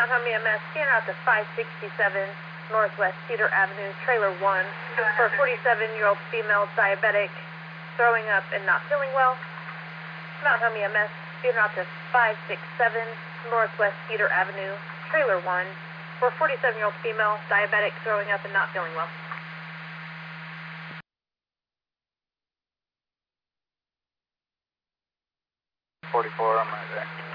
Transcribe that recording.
Mount Home EMS, scan out to 567 Northwest Cedar Avenue, trailer 1, for a 47-year-old female diabetic, throwing up and not feeling well. Mount Home EMS, scan out to 567 Northwest Cedar Avenue, trailer 1, for a 47-year-old female diabetic, throwing up and not feeling well. 44, I'm right there.